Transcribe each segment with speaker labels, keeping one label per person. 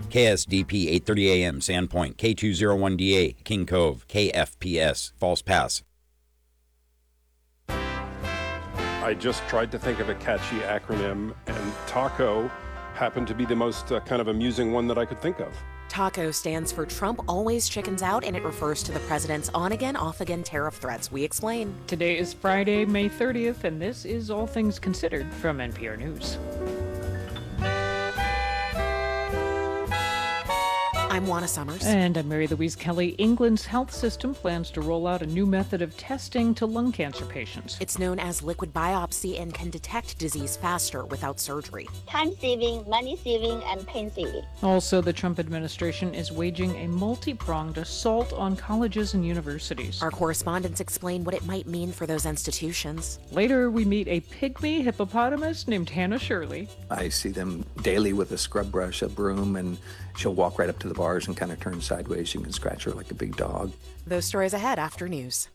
Speaker 1: KSDP 830 AM, Sandpoint, K201DA, King Cove, KFPS, False Pass.
Speaker 2: I just tried to think of a catchy acronym, and TACO happened to be the most kind of amusing one that I could think of.
Speaker 3: TACO stands for Trump Always Chickens Out, and it refers to the president's on-again, off-again tariff threats. We explain.
Speaker 4: Today is Friday, May 30th, and this is All Things Considered from NPR News.
Speaker 3: I'm Juana Summers.
Speaker 4: And I'm Mary Louise Kelly. England's health system plans to roll out a new method of testing to lung cancer patients.
Speaker 3: It's known as liquid biopsy and can detect disease faster without surgery.
Speaker 5: Time-saving, money-saving, and pain-saving.
Speaker 4: Also, the Trump administration is waging a multi-pronged assault on colleges and universities.
Speaker 3: Our correspondents explain what it might mean for those institutions.
Speaker 4: Later, we meet a pygmy hippopotamus named Hannah Shirley.
Speaker 6: I see them daily with a scrub brush, a broom, and she'll walk right up to the bars and kind of turn sideways. You can scratch her like a big dog.
Speaker 3: Those stories ahead after news.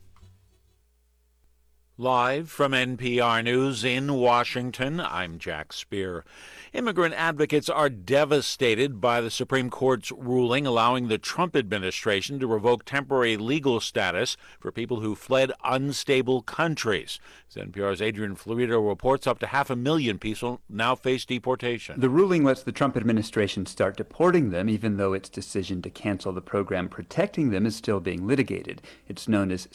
Speaker 7: Live from NPR News in Washington, I'm Jack Speer. Immigrant advocates are devastated by the Supreme Court's ruling allowing the Trump administration to revoke temporary legal status for people who fled unstable countries. As NPR's Adrian Florido reports, up to 500,000 people now face deportation.
Speaker 8: The ruling lets the Trump administration start deporting them, even though its decision to cancel the program protecting them is still being litigated. It's known as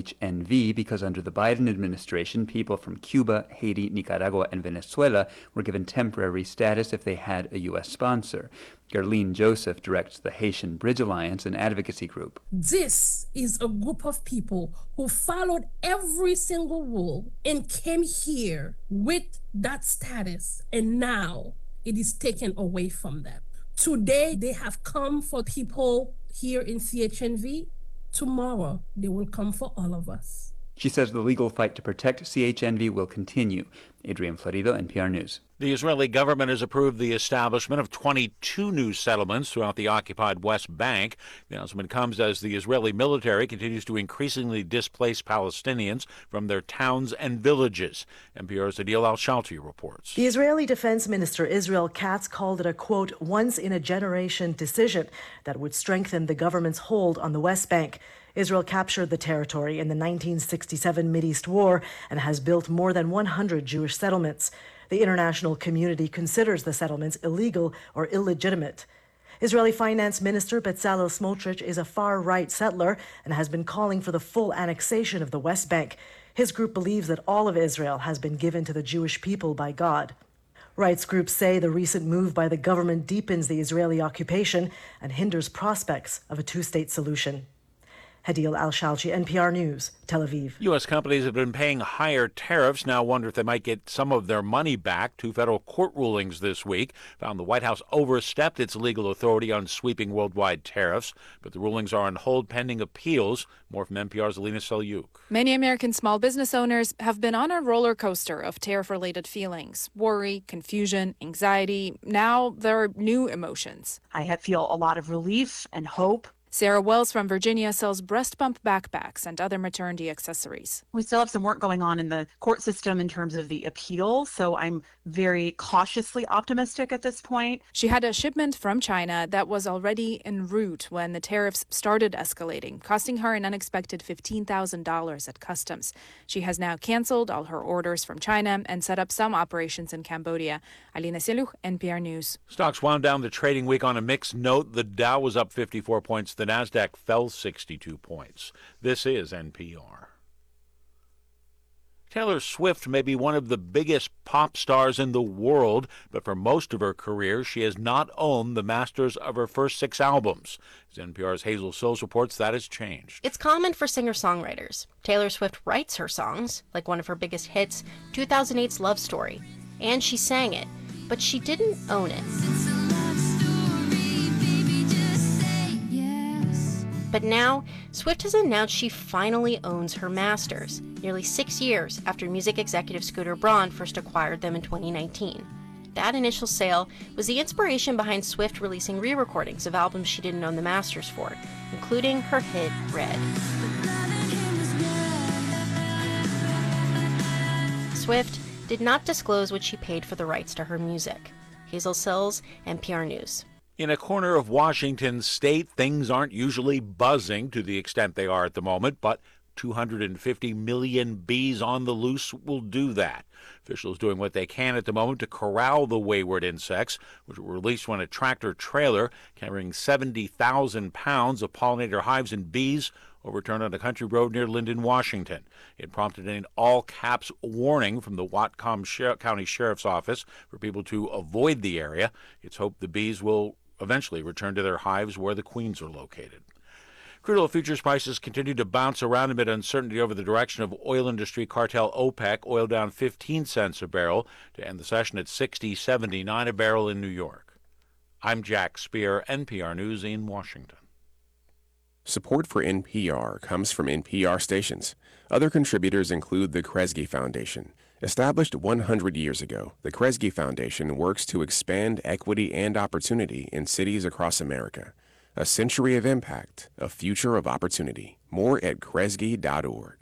Speaker 8: CHNV because under the Biden administration, people from Cuba, Haiti, Nicaragua, and Venezuela were given temporary status if they had a U.S. sponsor. Gerline Joseph directs the Haitian Bridge Alliance, an advocacy group.
Speaker 9: This is a group of people who followed every single rule and came here with that status, and now it is taken away from them. Today, they have come for people here in CHNV. Tomorrow, they will come for all of us.
Speaker 8: She says the legal fight to protect CHNV will continue. Adrian Florido, NPR News.
Speaker 7: The Israeli government has approved the establishment of 22 new settlements throughout the occupied West Bank. The announcement comes as the Israeli military continues to increasingly displace Palestinians from their towns and villages. NPR's Adil Al-Shalti reports.
Speaker 10: The Israeli Defense Minister Israel Katz called it a, quote, once-in-a-generation decision that would strengthen the government's hold on the West Bank. Israel captured the territory in the 1967 Mideast War and has built more than 100 Jewish settlements. The international community considers the settlements illegal or illegitimate. Israeli Finance Minister Bezalel Smotrich is a far-right settler and has been calling for the full annexation of the West Bank. His group believes that all of Israel has been given to the Jewish people by God. Rights groups say the recent move by the government deepens the Israeli occupation and hinders prospects of a two-state solution. Adil Al-Shalchi, NPR News, Tel Aviv.
Speaker 7: U.S. companies have been paying higher tariffs, now wonder if they might get some of their money back. Two federal court rulings this week found the White House overstepped its legal authority on sweeping worldwide tariffs, but the rulings are on hold pending appeals. More from NPR's Alina Selyuk.
Speaker 11: Many American small business owners have been on a roller coaster of tariff-related feelings, worry, confusion, anxiety. Now there are new emotions.
Speaker 12: I feel a lot of relief and hope.
Speaker 11: Sarah Wells from Virginia sells breast bump backpacks and other maternity accessories.
Speaker 12: We still have some work going on in the court system in terms of the appeal, so I'm very cautiously optimistic at this point.
Speaker 11: She had a shipment from China that was already en route when the tariffs started escalating, costing her an unexpected $15,000 at customs. She has now canceled all her orders from China and set up some operations in Cambodia. Alina Selyuk, NPR News.
Speaker 7: Stocks wound down the trading week on a mixed note. The Dow was up 54 points. The Nasdaq fell 62 points. This is NPR. Taylor Swift may be one of the biggest pop stars in the world, but for most of her career, she has not owned the masters of her first 6 albums. As NPR's Hazel Sills reports, that has changed.
Speaker 13: It's common for singer-songwriters. Taylor Swift writes her songs, like one of her biggest hits, 2008's Love Story, and she sang it, but she didn't own it. But now, Swift has announced she finally owns her masters, nearly 6 years after music executive Scooter Braun first acquired them in 2019. That initial sale was the inspiration behind Swift releasing re-recordings of albums she didn't own the masters for, including her hit Red. Swift did not disclose what she paid for the rights to her music. Hazel Sills, NPR News.
Speaker 7: In a corner of Washington state, things aren't usually buzzing to the extent they are at the moment, but 250 million bees on the loose will do that. Officials doing what they can at the moment to corral the wayward insects, which were released when a tractor-trailer carrying 70,000 pounds of pollinator hives and bees overturned on a country road near Linden, Washington. It prompted an all-caps warning from the Whatcom County Sheriff's Office for people to avoid the area. It's hoped the bees will eventually return to their hives where the queens are located. Crude oil futures prices continue to bounce around amid uncertainty over the direction of oil industry cartel OPEC. Oil down 15 cents a barrel to end the session at $60.79 a barrel in New York. I'm Jack Speer, NPR News in Washington.
Speaker 14: Support for NPR comes from NPR stations. Other contributors include the Kresge Foundation. Established 100 years ago, the Kresge Foundation works to expand equity and opportunity in cities across America. A century of impact, a future of opportunity. More at kresge.org.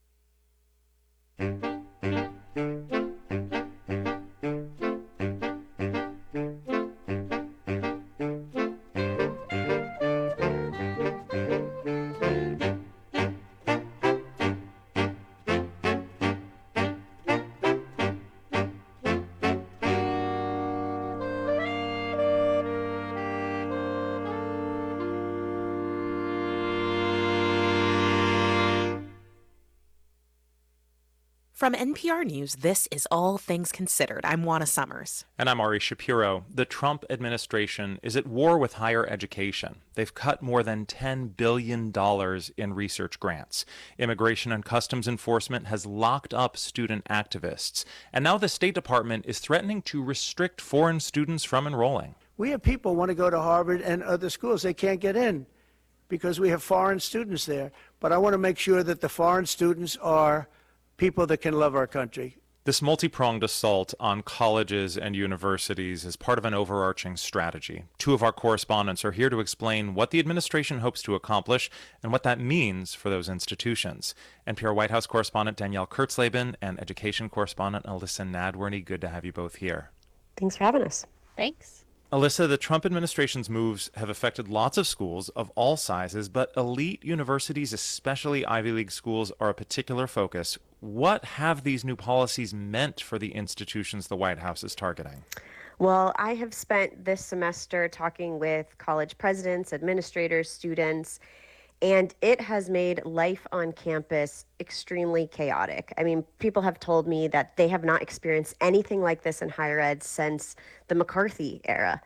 Speaker 3: From NPR News, this is All Things Considered. I'm Juana Summers.
Speaker 15: And I'm Ari Shapiro. The Trump administration is at war with higher education. They've cut more than $10 billion in research grants. Immigration and Customs Enforcement has locked up student activists. And now the State Department is threatening to restrict foreign students from enrolling.
Speaker 16: We have people who want to go to Harvard and other schools. They can't get in because we have foreign students there. But I want to make sure that the foreign students are people that can love our country.
Speaker 15: This multi-pronged assault on colleges and universities is part of an overarching strategy. Two of our correspondents are here to explain what the administration hopes to accomplish and what that means for those institutions. NPR White House correspondent Danielle Kurtzleben and education correspondent Alyssa Nadworny. Good to have you both here.
Speaker 17: Thanks for having us.
Speaker 18: Thanks.
Speaker 15: Alyssa, the Trump administration's moves have affected lots of schools of all sizes, but elite universities, especially Ivy League schools, are a particular focus. What have these new policies meant for the institutions the White House is targeting?
Speaker 17: Well, I have spent this semester talking with college presidents, administrators, students, and it has made life on campus extremely chaotic. I mean, people have told me that they have not experienced anything like this in higher ed since the McCarthy era.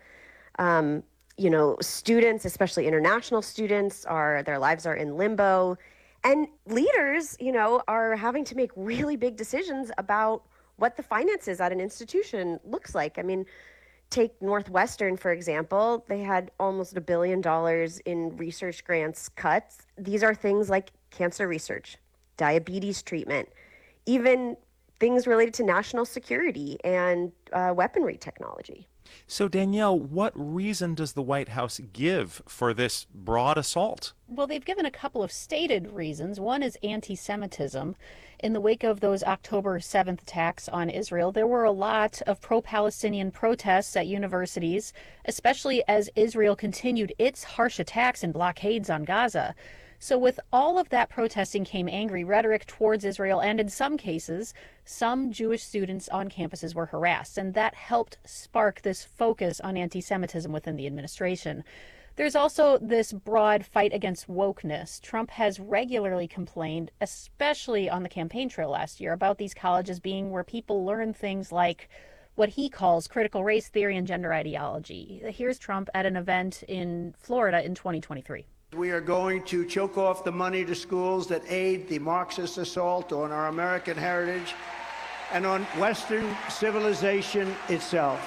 Speaker 17: Students, especially international students, their lives are in limbo. And leaders, are having to make really big decisions about what the finances at an institution looks like. I mean, take Northwestern, for example. They had almost $1 billion in research grants cuts. These are things like cancer research, diabetes treatment, even things related to national security and weaponry technology.
Speaker 15: So, Danielle, what reason does the White House give for this broad assault?
Speaker 18: Well, they've given a couple of stated reasons. One is anti-Semitism. In the wake of those October 7th attacks on Israel, there were a lot of pro-Palestinian protests at universities, especially as Israel continued its harsh attacks and blockades on Gaza. So with all of that protesting came angry rhetoric towards Israel, and in some cases, some Jewish students on campuses were harassed, and that helped spark this focus on anti-Semitism within the administration. There's also this broad fight against wokeness. Trump has regularly complained, especially on the campaign trail last year, about these colleges being where people learn things like what he calls critical race theory and gender ideology. Here's Trump at an event in Florida in 2023.
Speaker 16: We are going to choke off the money to schools that aid the Marxist assault on our American heritage and on Western civilization itself.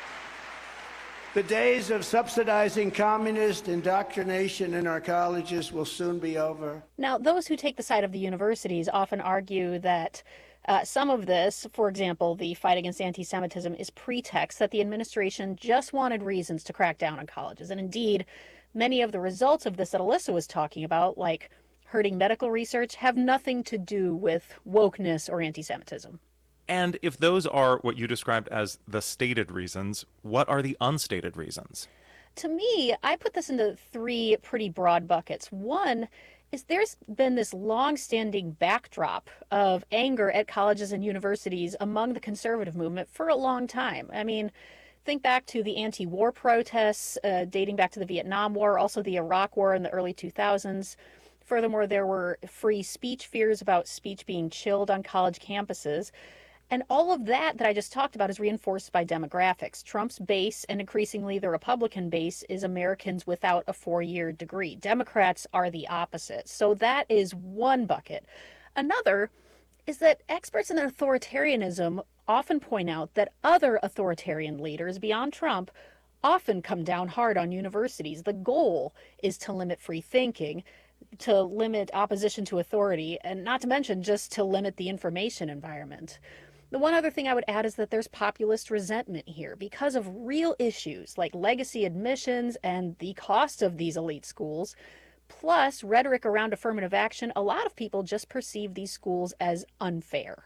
Speaker 16: The days of subsidizing communist indoctrination in our colleges will soon be over.
Speaker 18: Now, those who take the side of the universities often argue that some of this, for example, the fight against anti-Semitism, is pretext, that the administration just wanted reasons to crack down on colleges. And indeed, many of the results of this that Alyssa was talking about, like hurting medical research, have nothing to do with wokeness or anti-Semitism.
Speaker 15: And if those are what you described as the stated reasons, what are the unstated reasons?
Speaker 18: to me, I put this into three pretty broad buckets. One is there's been this long-standing backdrop of anger at colleges and universities among the conservative movement for a long time. I mean, think back to the anti-war protests dating back to the Vietnam War, also the Iraq War in the early 2000s. Furthermore, there were free speech fears about speech being chilled on college campuses. And all of that I just talked about is reinforced by demographics. Trump's base, and increasingly the Republican base, is Americans without a four-year degree. Democrats are the opposite. So that is one bucket. Another is that experts in authoritarianism often point out that other authoritarian leaders beyond Trump often come down hard on universities. The goal is to limit free thinking, to limit opposition to authority, and not to mention just to limit the information environment. The one other thing I would add is that there's populist resentment here because of real issues like legacy admissions and the cost of these elite schools, plus rhetoric around affirmative action. A lot of people just perceive these schools as unfair.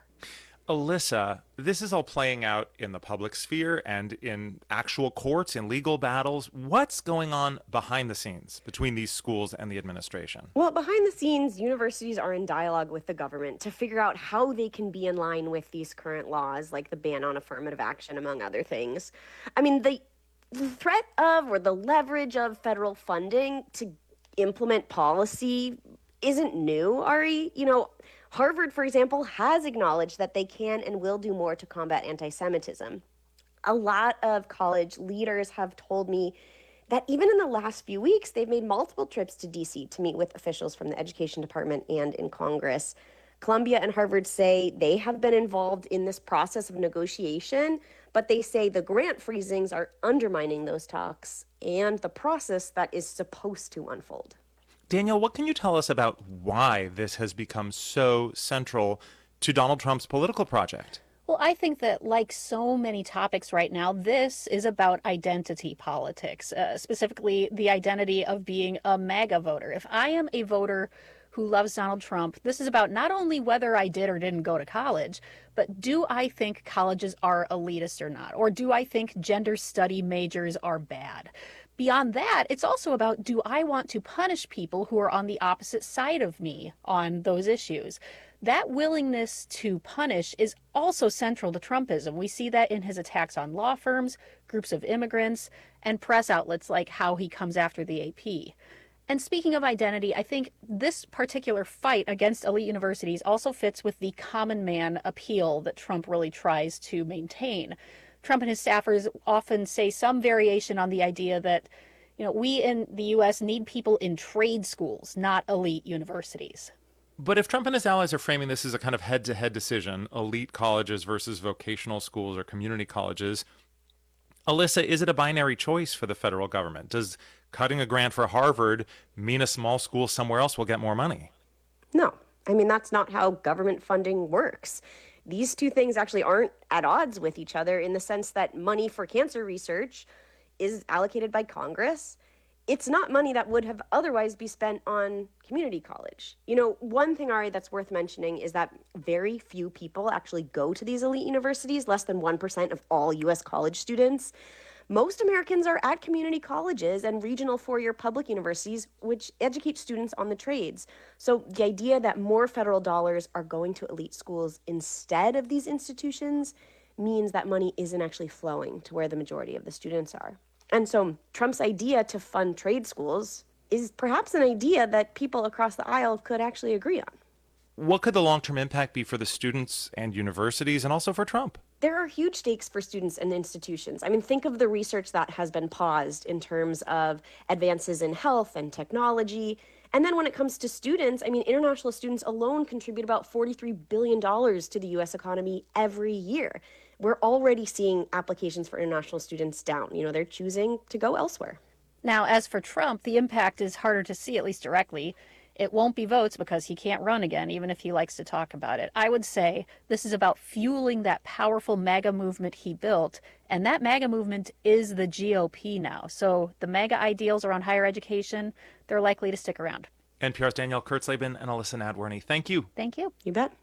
Speaker 15: Alyssa, this is all playing out in the public sphere and in actual courts, in legal battles. What's going on behind the scenes between these schools and the administration?
Speaker 17: Well, behind the scenes, universities are in dialogue with the government to figure out how they can be in line with these current laws, like the ban on affirmative action, among other things. I mean, the threat of or the leverage of federal funding to implement policy isn't new, Ari. You know, Harvard, for example, has acknowledged that they can and will do more to combat anti-Semitism. A lot of college leaders have told me that even in the last few weeks, they've made multiple trips to D.C. to meet with officials from the Education Department and in Congress. Columbia and Harvard say they have been involved in this process of negotiation, but they say the grant freezings are undermining those talks and the process that is supposed to unfold.
Speaker 15: Danielle, what can you tell us about why this has become so central to Donald Trump's political project?
Speaker 18: Well, I think that like so many topics right now, this is about identity politics, specifically the identity of being a MAGA voter. If I am a voter who loves Donald Trump, this is about not only whether I did or didn't go to college, but do I think colleges are elitist or not? Or do I think gender study majors are bad? Beyond that, it's also about, do I want to punish people who are on the opposite side of me on those issues? That willingness to punish is also central to Trumpism. We see that in his attacks on law firms, groups of immigrants, and press outlets like how he comes after the AP. And speaking of identity, I think this particular fight against elite universities also fits with the common man appeal that Trump really tries to maintain. Trump and his staffers often say some variation on the idea that, you know, we in the U.S. need people in trade schools, not elite universities.
Speaker 15: But if Trump and his allies are framing this as a kind of head-to-head decision, elite colleges versus vocational schools or community colleges, Alyssa, is it a binary choice for the federal government? Does cutting a grant for Harvard mean a small school somewhere else will get more money?
Speaker 17: No. I mean, that's not how government funding works. These two things actually aren't at odds with each other in the sense that money for cancer research is allocated by Congress. It's not money that would have otherwise be spent on community college. You know, one thing, Ari, that's worth mentioning is that very few people actually go to these elite universities, less than 1% of all U.S. college students. Most Americans are at community colleges and regional four-year public universities, which educate students on the trades. So the idea that more federal dollars are going to elite schools instead of these institutions means that money isn't actually flowing to where the majority of the students are. And so Trump's idea to fund trade schools is perhaps an idea that people across the aisle could actually agree on.
Speaker 15: What could the long-term impact be for the students and universities and also for Trump?
Speaker 17: There are huge stakes for students and institutions. I mean, think of the research that has been paused in terms of advances in health and technology. And then when it comes to students, I mean, international students alone contribute about $43 billion to the U.S. economy every year. We're already seeing applications for international students down. You know, they're choosing to go elsewhere.
Speaker 18: Now, as for Trump, the impact is harder to see, at least directly. It won't be votes because he can't run again, even if he likes to talk about it. I would say this is about fueling that powerful MAGA movement he built, and that MAGA movement is the GOP now. So the MAGA ideals around higher education, they're likely to stick around.
Speaker 15: NPR's Danielle Kurtzleben and Alyssa Nadworny, thank you.
Speaker 18: Thank you.
Speaker 17: You bet.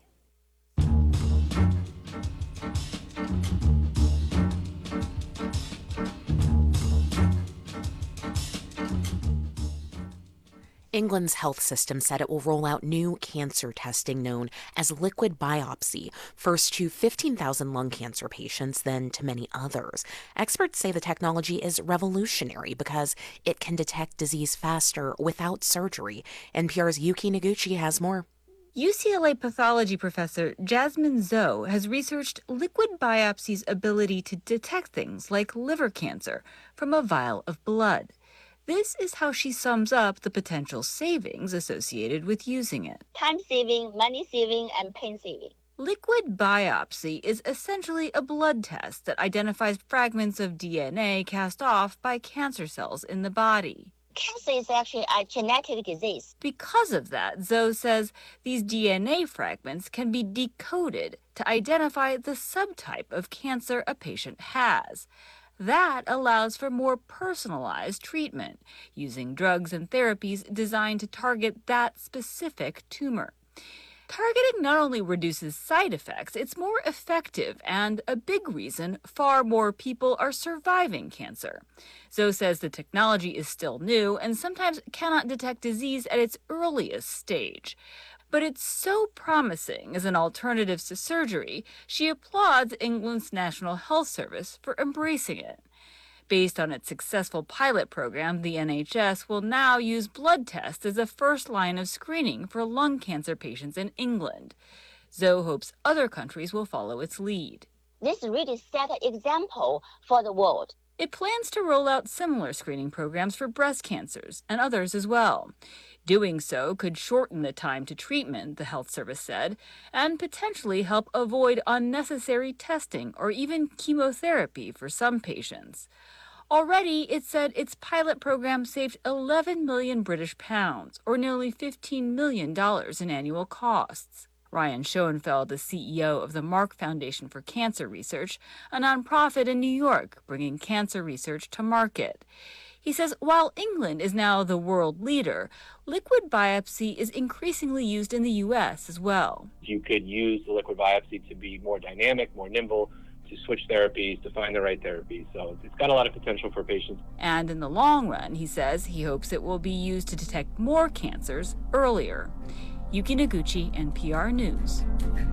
Speaker 3: England's health system said it will roll out new cancer testing known as liquid biopsy, first to 15,000 lung cancer patients, then to many others. Experts say the technology is revolutionary because it can detect disease faster without surgery. NPR's Yuki Noguchi has more.
Speaker 19: UCLA pathology professor Jasmine Zhou has researched liquid biopsy's ability to detect things like liver cancer from a vial of blood. This is how she sums up the potential savings associated with using it.
Speaker 5: Time saving, money saving, and pain saving.
Speaker 19: Liquid biopsy is essentially a blood test that identifies fragments of DNA cast off by cancer cells in the body.
Speaker 5: Cancer is actually a genetic disease.
Speaker 19: Because of that, Zhou says these DNA fragments can be decoded to identify the subtype of cancer a patient has. That allows for more personalized treatment, using drugs and therapies designed to target that specific tumor. Targeting not only reduces side effects, it's more effective and a big reason far more people are surviving cancer. Zhou says the technology is still new and sometimes cannot detect disease at its earliest stage. But it's so promising as an alternative to surgery, she applauds England's National Health Service for embracing it. Based on its successful pilot program, the NHS will now use blood tests as a first line of screening for lung cancer patients in England. Zhou hopes other countries will follow its lead.
Speaker 5: This really set an example for the world.
Speaker 19: It plans to roll out similar screening programs for breast cancers and others as well. Doing so could shorten the time to treatment, the health service said, and potentially help avoid unnecessary testing or even chemotherapy for some patients. Already, it said its pilot program saved 11 million British pounds, or nearly $15 million in annual costs. Ryan Schoenfeld, the CEO of the Mark Foundation for Cancer Research, a nonprofit in New York bringing cancer research to market. He says while England is now the world leader, liquid biopsy is increasingly used in the U.S. as well.
Speaker 20: You could use the liquid biopsy to be more dynamic, more nimble, to switch therapies, to find the right therapy. So it's got a lot of potential for patients.
Speaker 19: And in the long run, he says, he hopes it will be used to detect more cancers earlier. Yuki Noguchi, NPR News.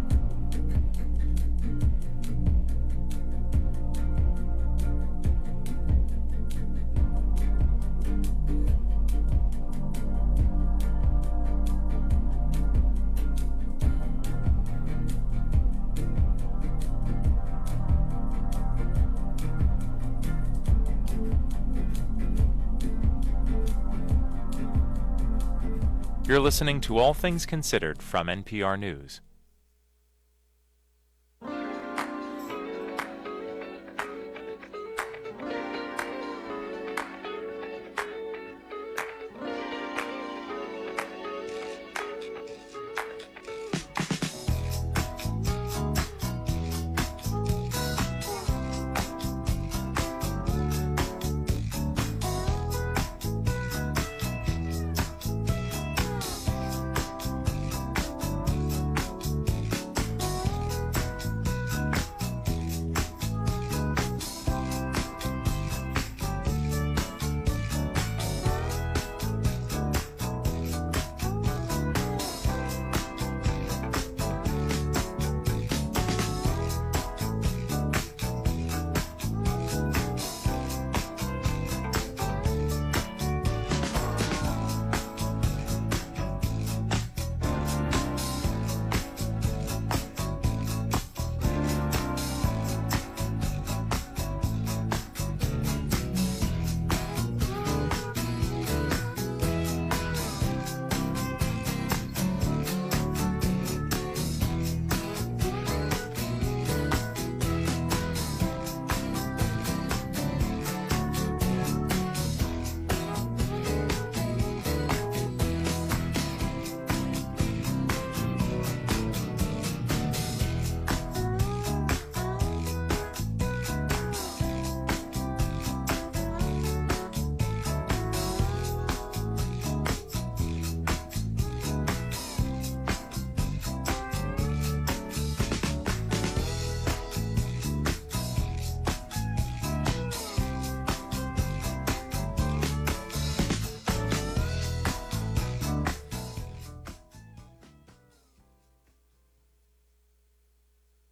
Speaker 15: You're listening to All Things Considered from NPR News.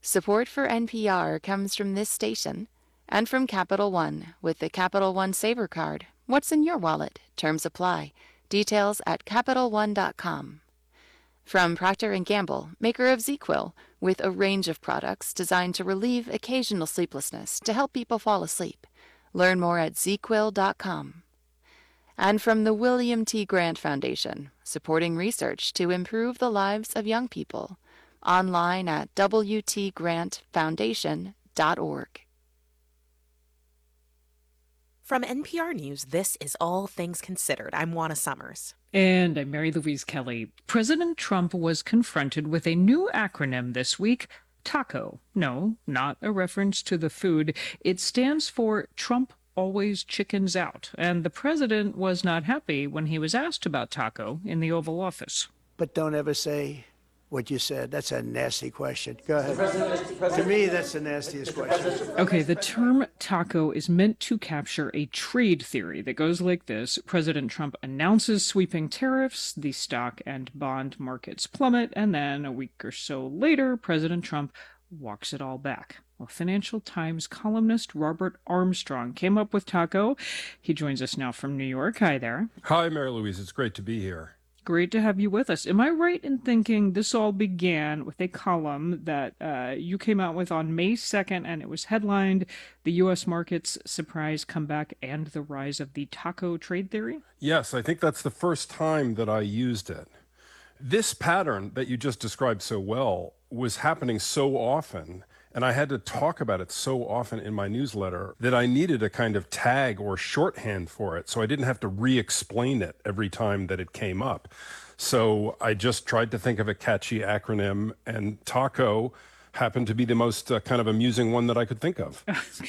Speaker 21: Support for NPR comes from this station and from Capital One with the Capital One Saver Card. What's in your wallet? Terms apply. Details at CapitalOne.com. From Procter & Gamble, maker of ZzzQuil, with a range of products designed to relieve occasional sleeplessness to help people fall asleep. Learn more at ZzzQuil.com. And from the William T. Grant Foundation, supporting research to improve the lives of young people. Online at wtgrantfoundation.org.
Speaker 3: From NPR News, this is All Things Considered. I'm Juana Summers.
Speaker 4: And I'm Mary Louise Kelly. President Trump was confronted with a new acronym this week, TACO. No, not a reference to the food. It stands for Trump Always Chickens Out. And the president was not happy when he was asked about TACO in the Oval Office.
Speaker 16: But don't ever say what you said. That's a nasty question. Go ahead. To me, that's the nastiest question.
Speaker 4: Okay, the term TACO is meant to capture a trade theory that goes like this. President Trump announces sweeping tariffs, the stock and bond markets plummet, and then a week or so later, President Trump walks it all back. Well, Financial Times columnist Robert Armstrong came up with TACO. He joins us now from New York. Hi there.
Speaker 2: Hi, Mary Louise. It's great to be here.
Speaker 4: Great to have you with us. Am I right in thinking this all began with a column that you came out with on May 2nd, and it was headlined, "The U.S. Markets Surprise Comeback and the Rise of the TACO Trade Theory"?
Speaker 2: Yes, I think that's the first time that I used it. This pattern that you just described so well was happening so often, and I had to talk about it so often in my newsletter that I needed a kind of tag or shorthand for it, so I didn't have to re-explain it every time that it came up. So I just tried to think of a catchy acronym, and TACO happened to be the most kind of amusing one that I could think of.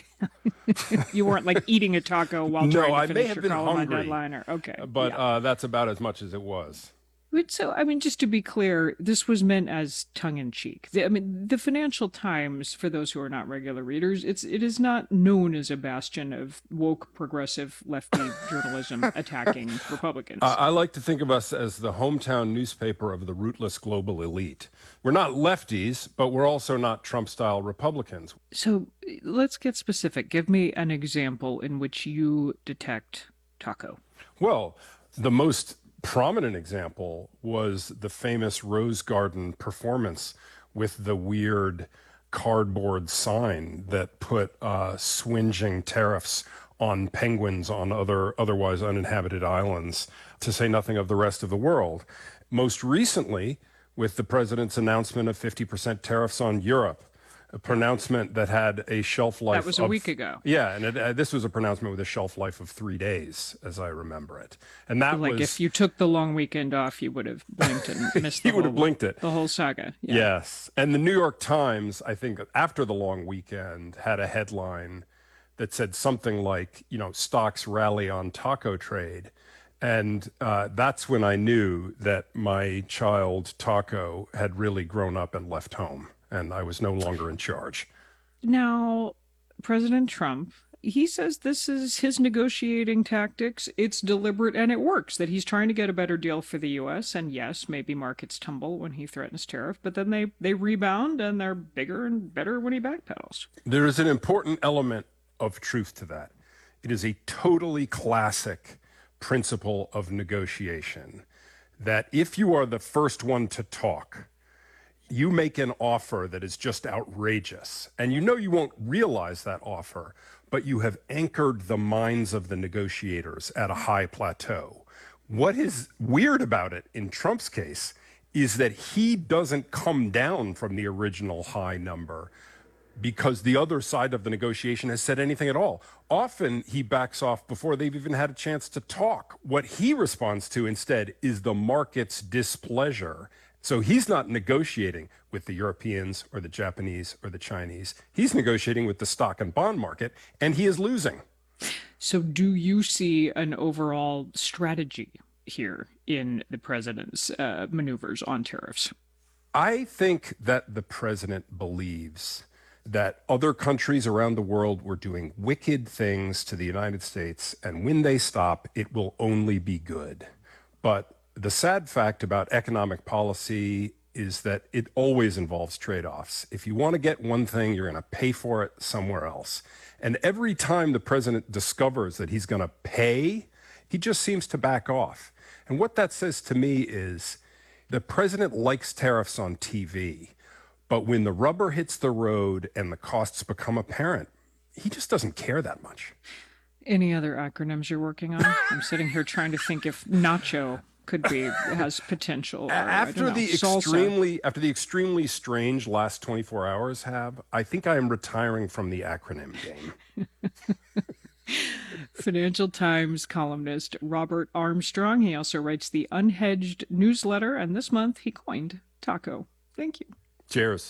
Speaker 4: You weren't like eating a taco while
Speaker 2: No,
Speaker 4: trying
Speaker 2: I
Speaker 4: to
Speaker 2: may
Speaker 4: finish
Speaker 2: have
Speaker 4: your
Speaker 2: been
Speaker 4: column on
Speaker 2: hungry,
Speaker 4: deadline. Okay,
Speaker 2: but
Speaker 4: yeah.
Speaker 2: that's about as much as it was.
Speaker 4: So, I mean, just to be clear, this was meant as tongue-in-cheek. The Financial Times, for those who are not regular readers, it is not known as a bastion of woke, progressive, lefty journalism attacking Republicans.
Speaker 2: I like to think of us as the hometown newspaper of the rootless global elite. We're not lefties, but we're also not Trump-style Republicans.
Speaker 4: So let's get specific. Give me an example in which you detect TACO.
Speaker 2: Well, the most prominent example was the famous Rose Garden performance with the weird cardboard sign that put swinging tariffs on penguins on otherwise uninhabited islands, to say nothing of the rest of the world. Most recently, with the president's announcement of 50% tariffs on Europe, a pronouncement that had a shelf life.
Speaker 4: That was a week ago.
Speaker 2: Yeah, and this was a pronouncement with a shelf life of 3 days, as I remember it. And that
Speaker 4: like
Speaker 2: was,
Speaker 4: if you took the long weekend off, you would have blinked and missed the
Speaker 2: you would have blinked it.
Speaker 4: The whole saga. Yeah.
Speaker 2: Yes. And the New York Times, I think, after the long weekend, had a headline that said something like, stocks rally on taco trade. And that's when I knew that my child, Taco, had really grown up and left home, and I was no longer in charge.
Speaker 4: Now, President Trump, he says this is his negotiating tactics. It's deliberate and it works, that he's trying to get a better deal for the U.S. And yes, maybe markets tumble when he threatens tariff, but then they rebound and they're bigger and better when he backpedals.
Speaker 2: There is an important element of truth to that. It is a totally classic principle of negotiation that if you are the first one to talk, you make an offer that is just outrageous, and you won't realize that offer, but you have anchored the minds of the negotiators at a high plateau. What is weird about it in Trump's case is that he doesn't come down from the original high number because the other side of the negotiation has said anything at all. Often he backs off before they've even had a chance to talk. What he responds to instead is the market's displeasure. So he's not negotiating with the Europeans or the Japanese or the Chinese. He's negotiating with the stock and bond market, and he is losing.
Speaker 4: So do you see an overall strategy here in the president's maneuvers on tariffs?
Speaker 2: I think that the president believes that other countries around the world were doing wicked things to the United States, and when they stop, it will only be good. But the sad fact about economic policy is that it always involves trade-offs. If you want to get one thing, you're going to pay for it somewhere else. And every time the president discovers that he's going to pay, he just seems to back off. And what that says to me is the president likes tariffs on TV, but when the rubber hits the road and the costs become apparent, he just doesn't care that much.
Speaker 4: Any other acronyms you're working on? I'm sitting here trying to think if nacho has potential. Or,
Speaker 2: after the extremely strange last 24 hours, I think I am retiring from the acronym game.
Speaker 4: Financial Times columnist Robert Armstrong. He also writes the Unhedged newsletter, and this month he coined taco. Thank you.
Speaker 2: Cheers.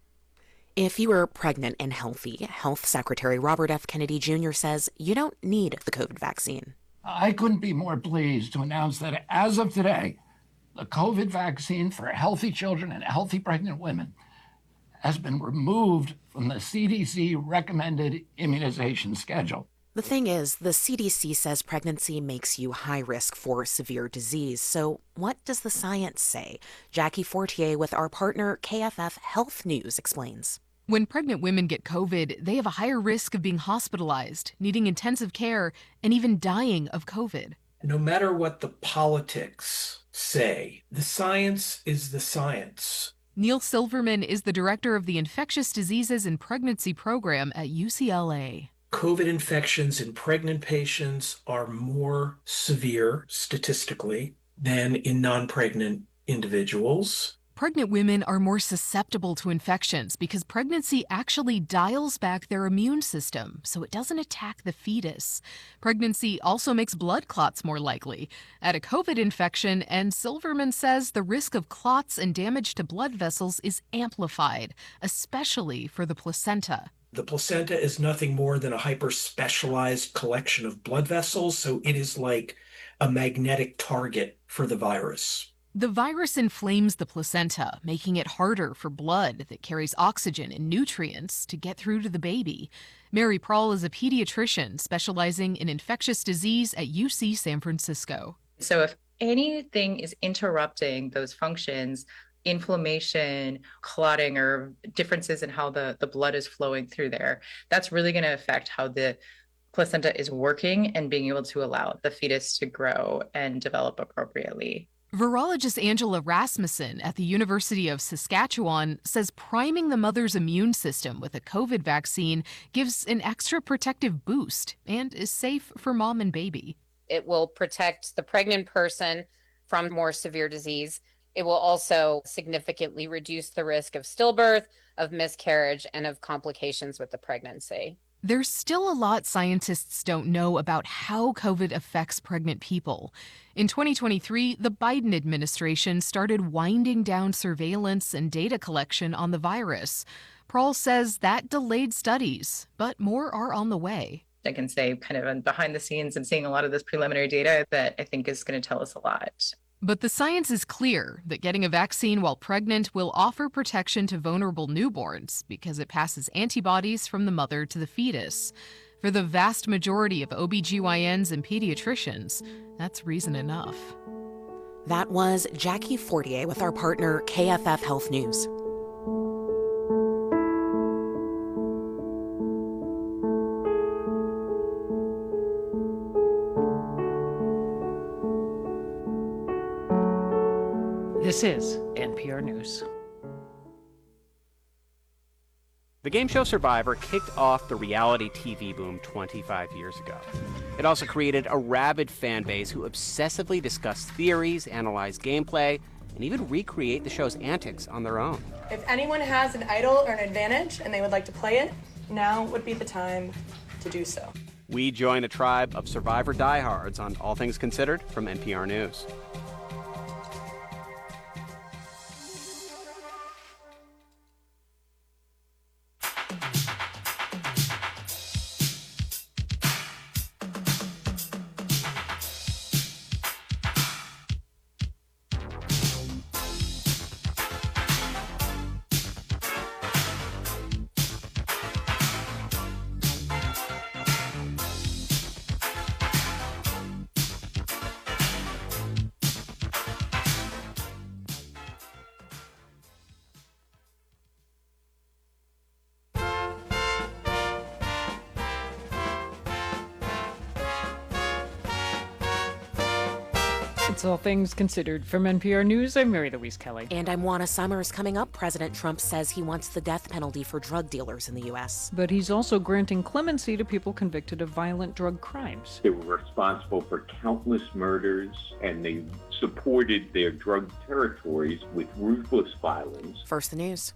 Speaker 3: If you are pregnant and healthy, Health Secretary Robert F. Kennedy Jr. says you don't need the COVID vaccine.
Speaker 1: I couldn't be more pleased to announce that as of today, the COVID vaccine for healthy children and healthy pregnant women has been removed from the CDC recommended immunization schedule.
Speaker 3: The thing is, the CDC says pregnancy makes you high risk for severe disease. So what does the science say? Jackie Fortier with our partner KFF Health News explains.
Speaker 22: When pregnant women get COVID, they have a higher risk of being hospitalized, needing intensive care, and even dying of COVID.
Speaker 23: No matter what the politics say, the science is the science.
Speaker 22: Neil Silverman is the director of the Infectious Diseases and Pregnancy Program at UCLA.
Speaker 23: COVID infections in pregnant patients are more severe statistically than in non-pregnant individuals.
Speaker 22: Pregnant women are more susceptible to infections because pregnancy actually dials back their immune system, so it doesn't attack the fetus. Pregnancy also makes blood clots more likely. Add a COVID infection, and Silverman says the risk of clots and damage to blood vessels is amplified, especially for the placenta.
Speaker 23: The placenta is nothing more than a hyper-specialized collection of blood vessels, so it is like a magnetic target for the virus.
Speaker 22: The virus inflames the placenta, making it harder for blood that carries oxygen and nutrients to get through to the baby. Mary Prawl is a pediatrician specializing in infectious disease at UC San Francisco.
Speaker 24: So if anything is interrupting those functions, inflammation, clotting, or differences in how the blood is flowing through there, that's really going to affect how the placenta is working and being able to allow the fetus to grow and develop appropriately.
Speaker 22: Virologist Angela Rasmussen at the University of Saskatchewan says priming the mother's immune system with a COVID vaccine gives an extra protective boost and is safe for mom and baby.
Speaker 25: It will protect the pregnant person from more severe disease. It will also significantly reduce the risk of stillbirth, of miscarriage, and of complications with the pregnancy.
Speaker 22: There's still a lot scientists don't know about how COVID affects pregnant people. In 2023, the Biden administration started winding down surveillance and data collection on the virus. Prawl says that delayed studies, but more are on the way.
Speaker 24: I can say kind of behind the scenes and seeing a lot of this preliminary data that I think is going to tell us a lot.
Speaker 22: But the science is clear that getting a vaccine while pregnant will offer protection to vulnerable newborns because it passes antibodies from the mother to the fetus. For the vast majority of OBGYNs and pediatricians, that's reason enough.
Speaker 3: That was Jackie Fortier with our partner KFF Health News.
Speaker 4: This is NPR News.
Speaker 26: The game show Survivor kicked off the reality TV boom 25 years ago. It also created a rabid fan base who obsessively discussed theories, analyze gameplay, and even recreate the show's antics on their own.
Speaker 27: If anyone has an idol or an advantage and they would like to play it, now would be the time to do so.
Speaker 26: We join the tribe of Survivor diehards on All Things Considered from NPR News.
Speaker 4: It's All Things Considered. From NPR News, I'm Mary Louise Kelly.
Speaker 3: And I'm Juana Summers. Coming up, President Trump says he wants the death penalty for drug dealers in the U.S.
Speaker 4: But he's also granting clemency to people convicted of violent drug crimes.
Speaker 6: They were responsible for countless murders, and they supported their drug territories with ruthless violence.
Speaker 3: First, the news.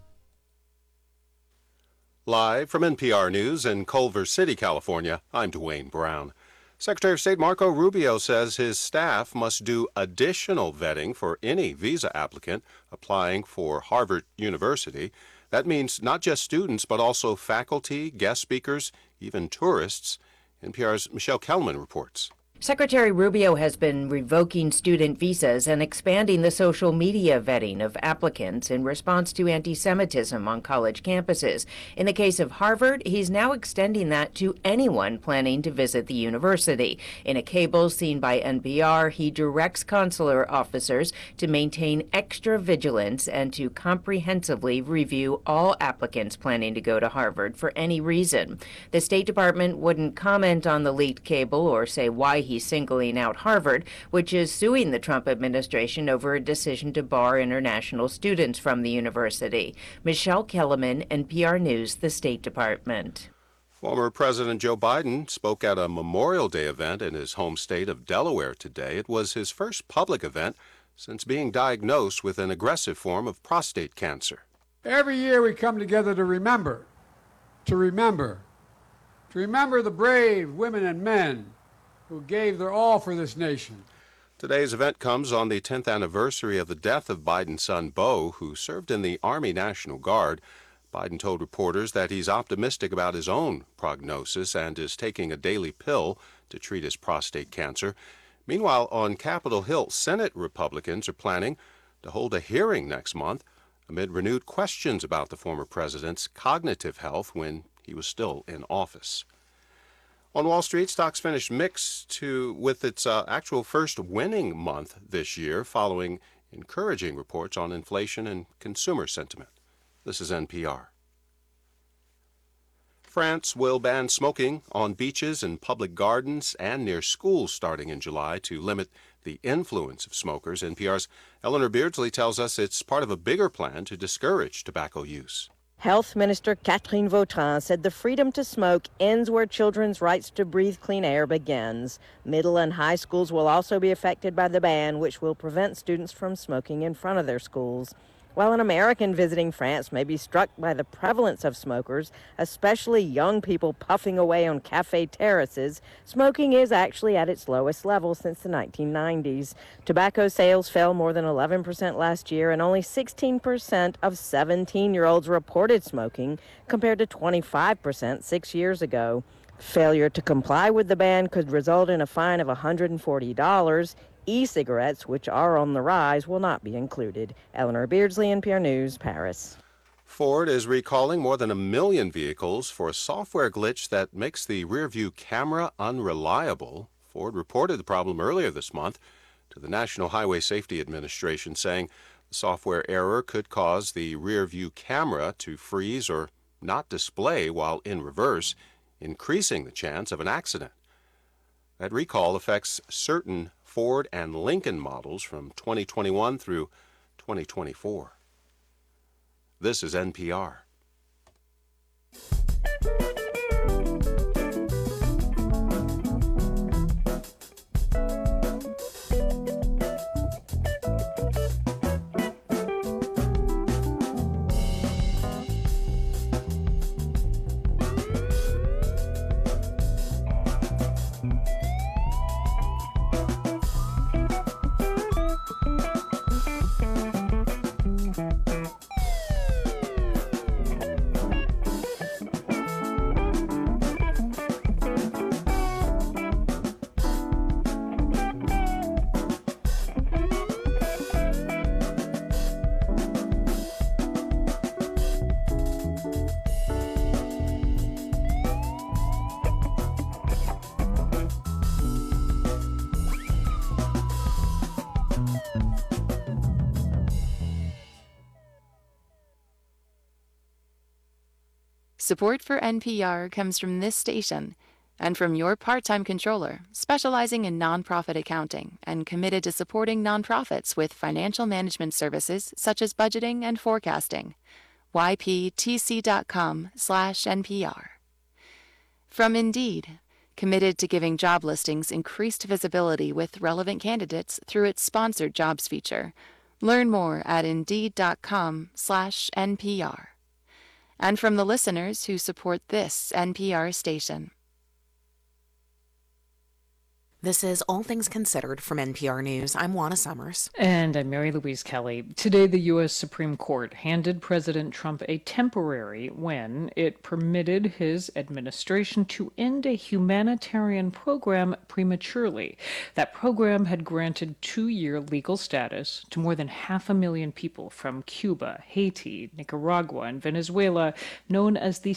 Speaker 8: Live from NPR News in Culver City, California, I'm Dwayne Brown. Secretary of State Marco Rubio says his staff must do additional vetting for any visa applicant applying for Harvard University. That means not just students, but also faculty, guest speakers, even tourists. NPR's Michelle Kelman reports.
Speaker 9: Secretary Rubio has been revoking student visas and expanding the social media vetting of applicants in response to anti-Semitism on college campuses. In the case of Harvard, he's now extending that to anyone planning to visit the university. In a cable seen by NPR, he directs consular officers to maintain extra vigilance and to comprehensively review all applicants planning to go to Harvard for any reason. The State Department wouldn't comment on the leaked cable or say why he's singling out Harvard, which is suing the Trump administration over a decision to bar international students from the university. Michelle Kellerman, NPR News, the State Department.
Speaker 8: Former President Joe Biden spoke at a Memorial Day event in his home state of Delaware today. It was his first public event since being diagnosed with an aggressive form of prostate cancer.
Speaker 10: Every year we come together to remember the brave women and men who gave their all for this nation.
Speaker 8: Today's event comes on the 10th anniversary of the death of Biden's son, Beau, who served in the Army National Guard. Biden told reporters that he's optimistic about his own prognosis and is taking a daily pill to treat his prostate cancer. Meanwhile, on Capitol Hill, Senate Republicans are planning to hold a hearing next month amid renewed questions about the former president's cognitive health when he was still in office. On Wall Street, stocks finished mixed with its actual first winning month this year, following encouraging reports on inflation and consumer sentiment. This is NPR. France will ban smoking on beaches and public gardens and near schools starting in July to limit the influence of smokers. NPR's Eleanor Beardsley tells us it's part of a bigger plan to discourage tobacco use.
Speaker 11: Health Minister Catherine Vautrin said the freedom to smoke ends where children's rights to breathe clean air begins. Middle and high schools will also be affected by the ban, which will prevent students from smoking in front of their schools. While an American visiting France may be struck by the prevalence of smokers, especially young people puffing away on cafe terraces, smoking is actually at its lowest level since the 1990s. Tobacco sales fell more than 11% last year, and only 16% of 17-year-olds reported smoking, compared to 25% 6 years ago. Failure to comply with the ban could result in a fine of $140. E-cigarettes, which are on the rise, will not be included. Eleanor Beardsley, NPR News, Paris.
Speaker 8: Ford is recalling more than 1 million vehicles for a software glitch that makes the rearview camera unreliable. Ford reported the problem earlier this month to the National Highway Safety Administration, saying the software error could cause the rearview camera to freeze or not display while in reverse, increasing the chance of an accident. That recall affects certain Ford and Lincoln models from 2021 through 2024. This is NPR.
Speaker 21: Support for NPR comes from this station And from your part-time controller, specializing in nonprofit accounting and committed to supporting nonprofits with financial management services such as budgeting and forecasting. yptc.com/NPR. From Indeed, committed to giving job listings increased visibility with relevant candidates through its sponsored jobs feature. Learn more at Indeed.com/NPR. And from the listeners who support this NPR station.
Speaker 3: This is All Things Considered from NPR News. I'm Juana Summers.
Speaker 4: And I'm Mary Louise Kelly. Today, the U.S. Supreme Court handed President Trump a temporary when it permitted his administration to end a humanitarian program prematurely. That program had granted 2-year legal status to more than 500,000 people from Cuba, Haiti, Nicaragua, and Venezuela, known as the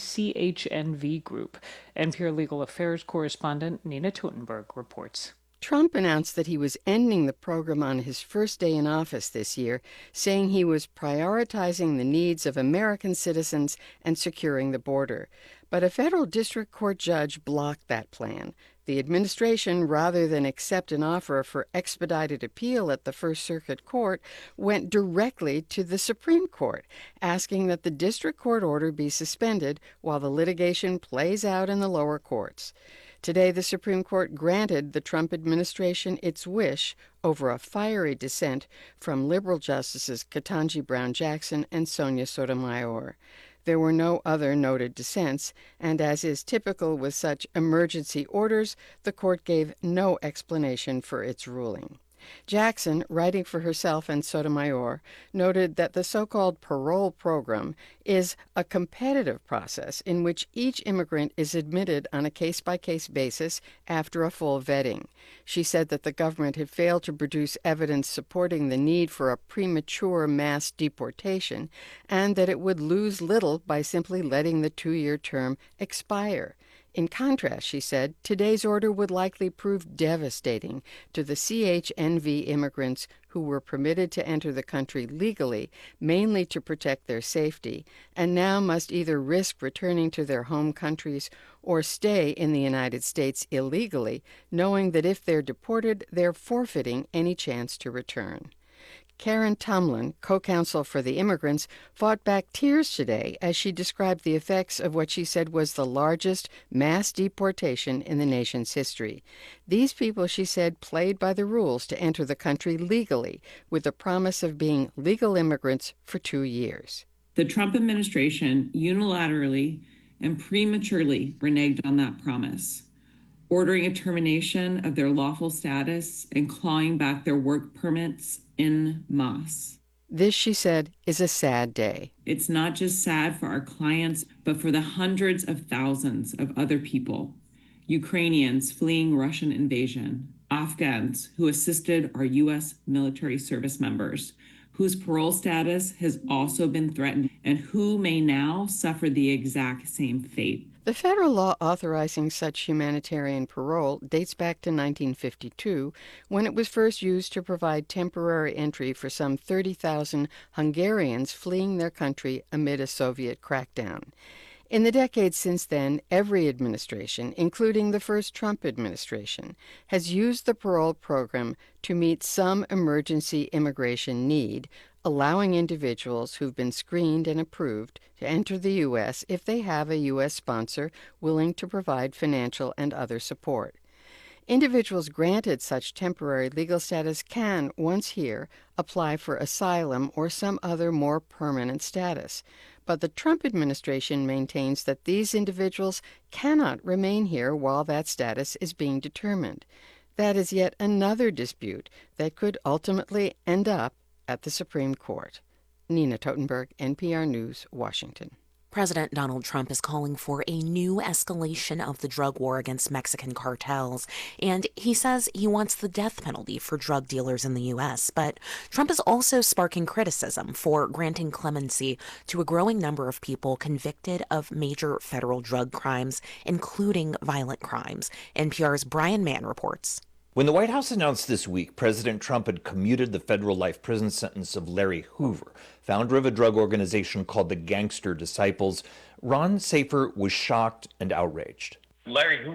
Speaker 4: CHNV Group. NPR Legal Affairs correspondent Nina Totenberg reports.
Speaker 5: Trump announced that he was ending the program on his first day in office this year, saying he was prioritizing the needs of American citizens and securing the border. But a federal district court judge blocked that plan. The administration, rather than accept an offer for expedited appeal at the First Circuit Court, went directly to the Supreme Court, asking that the district court order be suspended while the litigation plays out in the lower courts. Today, the Supreme Court granted the Trump administration its wish over a fiery dissent from liberal justices Ketanji Brown Jackson and Sonia Sotomayor. There were no other noted dissents, and as is typical with such emergency orders, the court gave no explanation for its ruling. Jackson, writing for herself and Sotomayor, noted that the so-called parole program is a competitive process in which each immigrant is admitted on a case-by-case basis after a full vetting. She said that the government had failed to produce evidence supporting the need for a premature mass deportation and that it would lose little by simply letting the 2-year term expire. In contrast, she said, today's order would likely prove devastating to the CHNV immigrants who were permitted to enter the country legally, mainly to protect their safety, and now must either risk returning to their home countries or stay in the United States illegally, knowing that if they're deported, they're forfeiting any chance to return. Karen Tumlin, co-counsel for the immigrants, fought back tears today as she described the effects of what she said was the largest mass deportation in the nation's history. These people, she said, played by the rules to enter the country legally with the promise of being legal immigrants for 2 years.
Speaker 7: The Trump administration unilaterally and prematurely reneged on that promise, ordering a termination of their lawful status and clawing back their work permits en masse.
Speaker 5: This, she said, is a sad day.
Speaker 7: It's not just sad for our clients, but for the hundreds of thousands of other people. Ukrainians fleeing Russian invasion, Afghans who assisted our U.S. military service members, whose parole status has also been threatened, and who may now suffer the exact same fate.
Speaker 5: The federal law authorizing such humanitarian parole dates back to 1952, when it was first used to provide temporary entry for some 30,000 Hungarians fleeing their country amid a Soviet crackdown. In the decades since then, every administration, including the first Trump administration, has used the parole program to meet some emergency immigration need, allowing individuals who've been screened and approved to enter the U.S. if they have a U.S. sponsor willing to provide financial and other support. Individuals granted such temporary legal status can, once here, apply for asylum or some other more permanent status. But the Trump administration maintains that these individuals cannot remain here while that status is being determined. That is yet another dispute that could ultimately end up at the Supreme Court. Nina Totenberg, NPR News, Washington.
Speaker 3: President Donald Trump is calling for a new escalation of the drug war against Mexican cartels, and he says he wants the death penalty for drug dealers in the U.S. But Trump is also sparking criticism for granting clemency to a growing number of people convicted of major federal drug crimes, including violent crimes. NPR's Brian Mann reports.
Speaker 12: When the White House announced this week President Trump had commuted the federal life prison sentence of Larry Hoover, founder of a drug organization called the Gangster Disciples, Ron Safer was shocked and outraged.
Speaker 6: Larry Hoover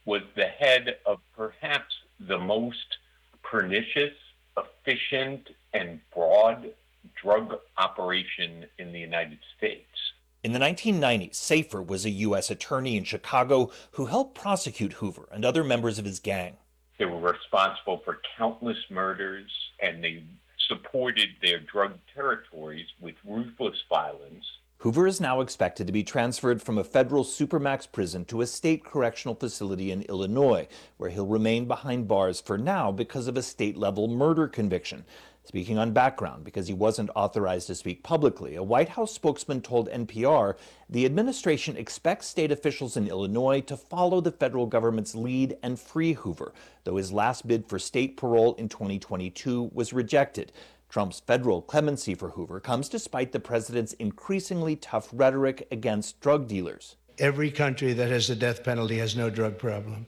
Speaker 6: was the head of perhaps the most pernicious, efficient, and broad drug operation in the United States.
Speaker 12: In the 1990s, Safer was a U.S. attorney in Chicago who helped prosecute Hoover and other members of his gang.
Speaker 6: They were responsible for countless murders, and they supported their drug territories with ruthless violence.
Speaker 12: Hoover is now expected to be transferred from a federal supermax prison to a state correctional facility in Illinois, where he'll remain behind bars for now because of a state-level murder conviction. Speaking on background because he wasn't authorized to speak publicly, a White House spokesman told NPR the administration expects state officials in Illinois to follow the federal government's lead and free Hoover, though his last bid for state parole in 2022 was rejected. Trump's federal clemency for Hoover comes despite the president's increasingly tough rhetoric against drug dealers.
Speaker 16: Every country that has the death penalty has no drug problem.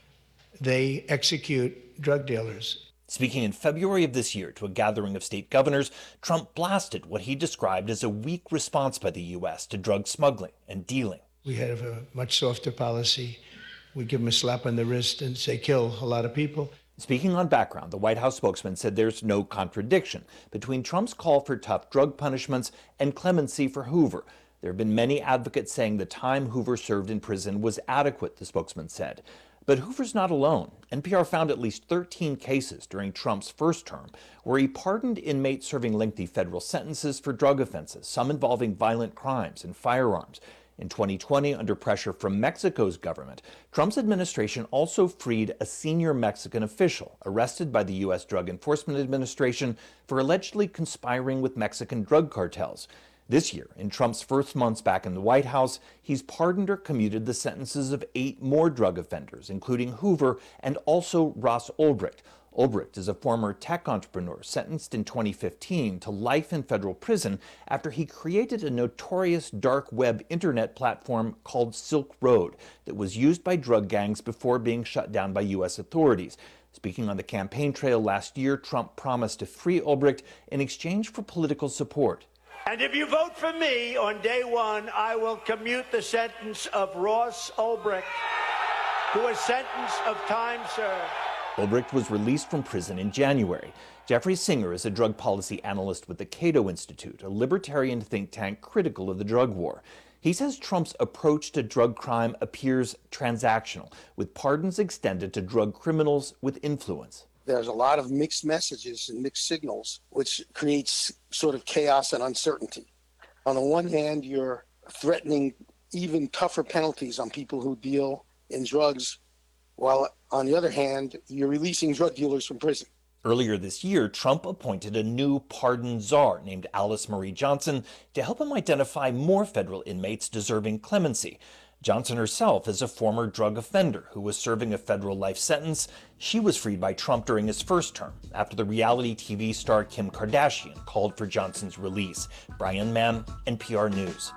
Speaker 16: They execute drug dealers.
Speaker 12: Speaking in February of this year to a gathering of state governors, Trump blasted what he described as a weak response by the U.S. to drug smuggling and dealing.
Speaker 16: We have a much softer policy. We give them a slap on the wrist and say, kill a lot of people.
Speaker 12: Speaking on background, the White House spokesman said there's no contradiction between Trump's call for tough drug punishments and clemency for Hoover. There have been many advocates saying the time Hoover served in prison was adequate, the spokesman said. But Hoover's not alone. NPR found at least 13 cases during Trump's first term where he pardoned inmates serving lengthy federal sentences for drug offenses, some involving violent crimes and firearms. In 2020, under pressure from Mexico's government, Trump's administration also freed a senior Mexican official arrested by the U.S. Drug Enforcement Administration for allegedly conspiring with Mexican drug cartels. This year, in Trump's first months back in the White House, he's pardoned or commuted the sentences of 8 more drug offenders, including Hoover and also Ross Ulbricht. Ulbricht is a former tech entrepreneur sentenced in 2015 to life in federal prison after he created a notorious dark web internet platform called Silk Road that was used by drug gangs before being shut down by U.S. authorities. Speaking on the campaign trail last year, Trump promised to free Ulbricht in exchange for political support.
Speaker 16: And if you vote for me on day one, I will commute the sentence of Ross Ulbricht to a sentence of time served.
Speaker 12: Ulbricht was released from prison in January. Jeffrey Singer is a drug policy analyst with the Cato Institute, a libertarian think tank critical of the drug war. He says Trump's approach to drug crime appears transactional, with pardons extended to drug criminals with influence.
Speaker 13: There's a lot of mixed messages and mixed signals, which creates sort of chaos and uncertainty. On the one hand, you're threatening even tougher penalties on people who deal in drugs, while on the other hand, you're releasing drug dealers from prison.
Speaker 12: Earlier this year, Trump appointed a new pardon czar named Alice Marie Johnson to help him identify more federal inmates deserving clemency. Johnson herself is a former drug offender who was serving a federal life sentence. She was freed by Trump during his first term after the reality TV star Kim Kardashian called for Johnson's release. Brian Mann, NPR News.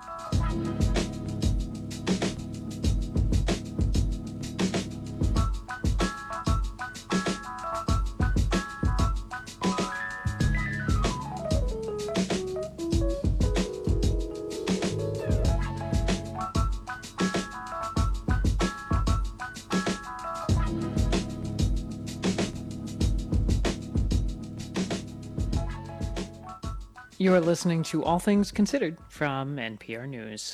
Speaker 4: You are listening to All Things Considered from NPR News.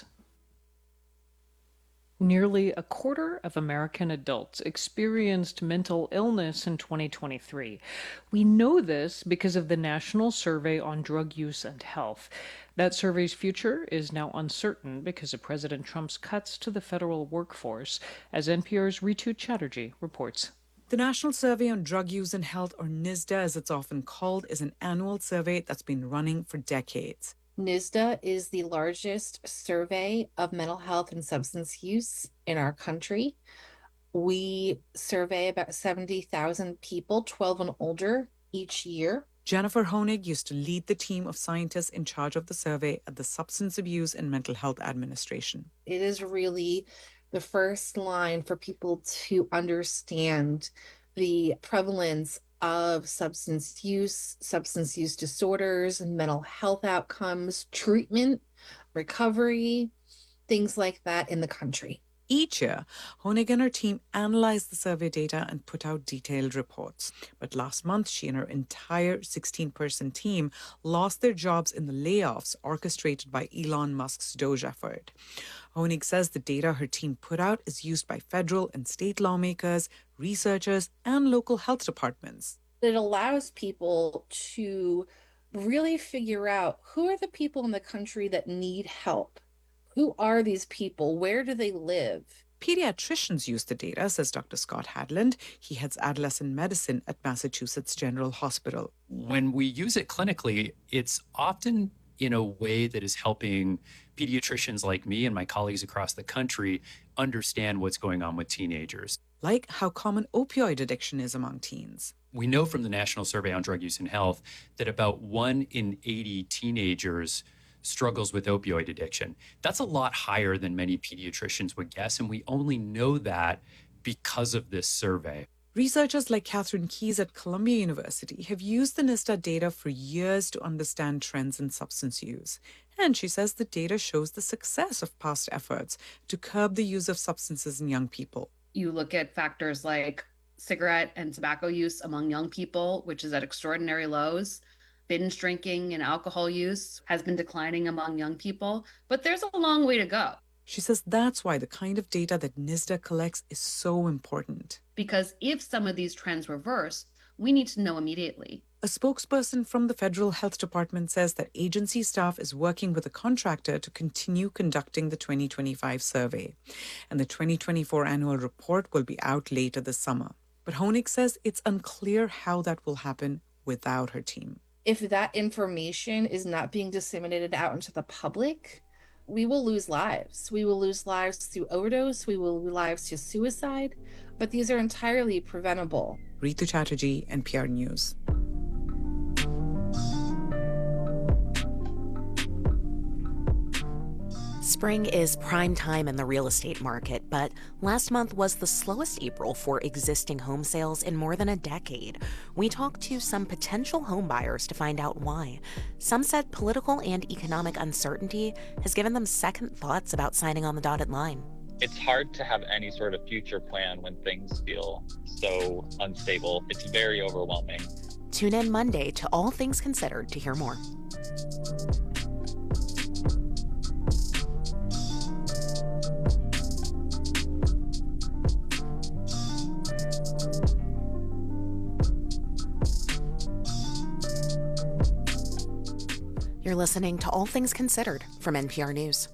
Speaker 4: Nearly a quarter of American adults experienced mental illness in 2023. We know this because of the National Survey on Drug Use and Health. That survey's future is now uncertain because of President Trump's cuts to the federal workforce, as NPR's Ritu Chatterjee reports.
Speaker 14: The National Survey on Drug Use and Health, or NSDA as it's often called, is an annual survey that's been running for decades.
Speaker 15: NSDA is the largest survey of mental health and substance use in our country. We survey about 70,000 people, 12 and older, each year.
Speaker 14: Jennifer Honig used to lead the team of scientists in charge of the survey at the Substance Abuse and Mental Health Administration.
Speaker 15: It is really the first line for people to understand the prevalence of substance use disorders, mental health outcomes, treatment, recovery, things like that in the country.
Speaker 14: Each year, Honig and her team analyze the survey data and put out detailed reports. But last month, she and her entire 16-person team lost their jobs in the layoffs orchestrated by Elon Musk's Doge effort. Honig says the data her team put out is used by federal and state lawmakers, researchers, and local health departments.
Speaker 15: It allows people to really figure out who are the people in the country that need help. Who are these people? Where do they live?
Speaker 14: Pediatricians use the data, says Dr. Scott Hadland. He heads adolescent medicine at Massachusetts General Hospital.
Speaker 1: When we use it clinically, it's often in a way that is helping pediatricians like me and my colleagues across the country understand what's going on with teenagers.
Speaker 14: Like how common opioid addiction is among teens.
Speaker 1: We know from the National Survey on Drug Use and Health that about 1 in 80 teenagers struggles with opioid addiction. That's a lot higher than many pediatricians would guess, and we only know that because of this survey.
Speaker 14: Researchers like Catherine Keyes at Columbia University have used the NISTA data for years to understand trends in substance use. And she says the data shows the success of past efforts to curb the use of substances in young people.
Speaker 2: You look at factors like cigarette and tobacco use among young people, which is at extraordinary lows. Binge drinking and alcohol use has been declining among young people, but there's a long way to go.
Speaker 14: She says that's why the kind of data that NISTA collects is so important.
Speaker 2: Because if some of these trends reverse, we need to know immediately.
Speaker 14: A spokesperson from the Federal Health Department says that agency staff is working with a contractor to continue conducting the 2025 survey. And the 2024 annual report will be out later this summer. But Honig says it's unclear how that will happen without her team.
Speaker 15: If that information is not being disseminated out into the public, we will lose lives. We will lose lives through overdose. We will lose lives to suicide. But these are entirely preventable.
Speaker 14: Ritu Chatterjee, NPR News.
Speaker 3: Spring is prime time in the real estate market, but last month was the slowest April for existing home sales in more than a decade. We talked to some potential home buyers to find out why. Some said political and economic uncertainty has given them second thoughts about signing on the dotted line.
Speaker 17: It's hard to have any sort of future plan when things feel so unstable. It's very overwhelming.
Speaker 3: Tune in Monday to All Things Considered to hear more. You're listening to All Things Considered from NPR News.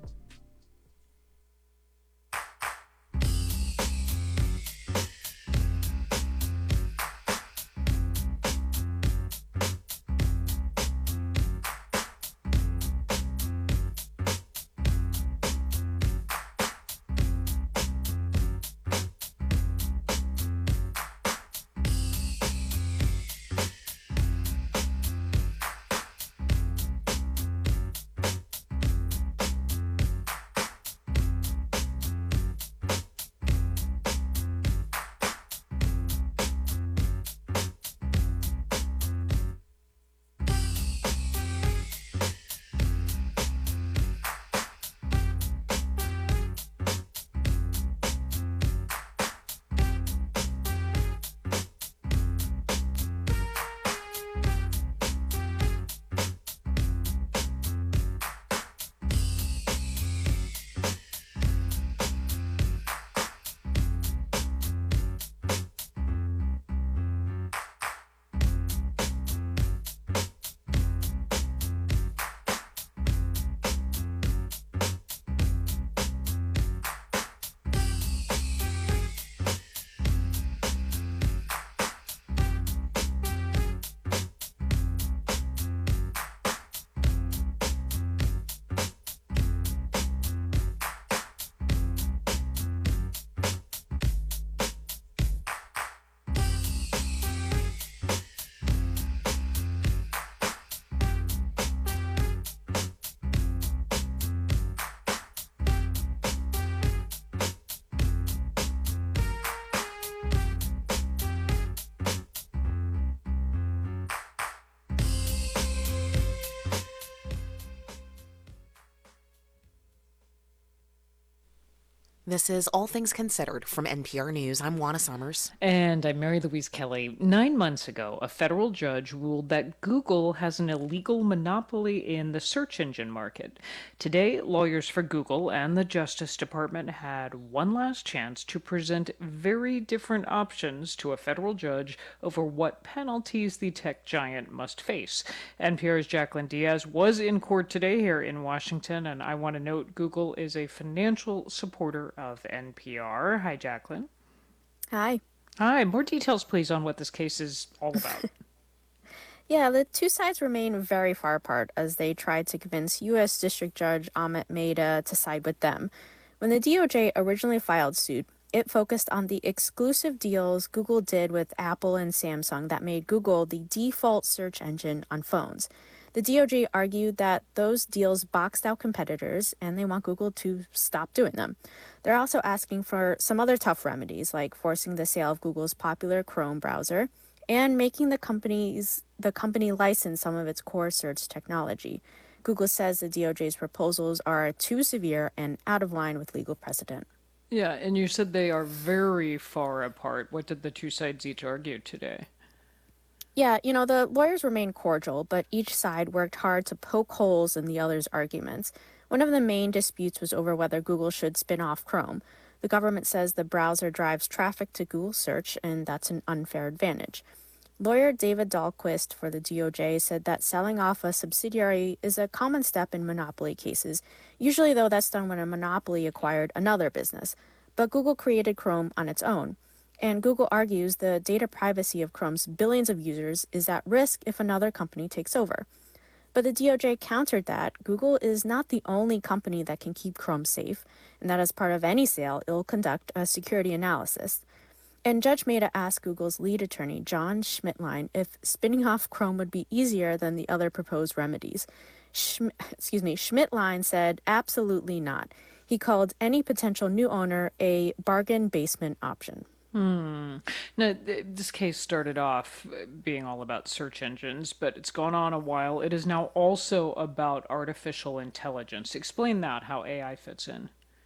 Speaker 3: This is All Things Considered from NPR News. I'm Juana Summers.
Speaker 4: And I'm Mary Louise Kelly. 9 months ago, a federal judge ruled that Google has an illegal monopoly in the search engine market. Today, lawyers for Google and the Justice Department had one last chance to present very different options to a federal judge over what penalties the tech giant must face. NPR's Jacqueline Diaz was in court today here in Washington, and I want to note Google is a financial supporter of NPR. Hi, Jacqueline.
Speaker 18: Hi.
Speaker 4: Hi. More details, please, on what this case is all about.
Speaker 18: Yeah, the two sides remain very far apart as they tried to convince U.S. District Judge Amit Mehta to side with them. When the DOJ originally filed suit, it focused on the exclusive deals Google did with Apple and Samsung that made Google the default search engine on phones. The DOJ argued that those deals boxed out competitors, and they want Google to stop doing them. They're also asking for some other tough remedies, like forcing the sale of Google's popular Chrome browser and making the company license some of its core search technology. Google says the DOJ's proposals are too severe and out of line with legal precedent.
Speaker 4: Yeah, and you said they are very far apart. What did the two sides each argue today?
Speaker 18: Yeah, the lawyers remained cordial, but each side worked hard to poke holes in the other's arguments. One of the main disputes was over whether Google should spin off Chrome. The government says the browser drives traffic to Google search, and that's an unfair advantage. Lawyer David Dahlquist for the DOJ said that selling off a subsidiary is a common step in monopoly cases. Usually, though, that's done when a monopoly acquired another business. But Google created Chrome on its own. And Google argues the data privacy of Chrome's billions of users is at risk if another company takes over. But the DOJ countered that Google is not the only company that can keep Chrome safe, and that as part of any sale, it'll conduct a security analysis. And Judge Mehta asked Google's lead attorney, John Schmidtlein, if spinning off Chrome would be easier than the other proposed remedies. Schmidtlein said absolutely not. He called any potential new owner a bargain basement option.
Speaker 4: Now, this case started off being all about search engines, but it's gone on a while. It is now also about artificial intelligence. Explain that, how AI fits in.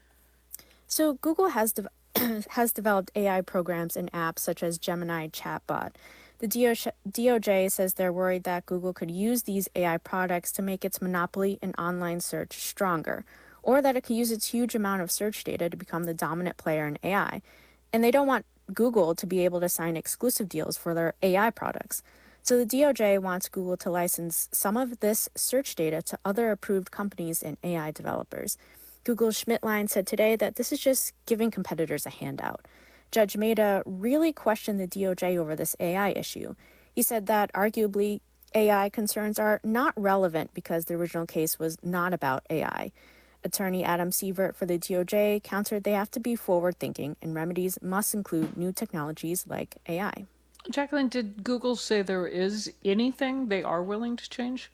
Speaker 18: So Google has developed AI programs and apps such as Gemini Chatbot. The DOJ says they're worried that Google could use these AI products to make its monopoly in online search stronger, or that it could use its huge amount of search data to become the dominant player in AI. And they don't want Google to be able to sign exclusive deals for their AI products. So the DOJ wants Google to license some of this search data to other approved companies and AI developers. Google's Schmidtlein said today that this is just giving competitors a handout. Judge Mehta really questioned the DOJ over this AI issue. He said that arguably AI concerns are not relevant because the original case was not about AI. Attorney Adam Sievert for the DOJ countered they have to be forward-thinking and remedies must include new technologies like AI.
Speaker 4: Jacqueline, did Google say there is anything they are willing to change?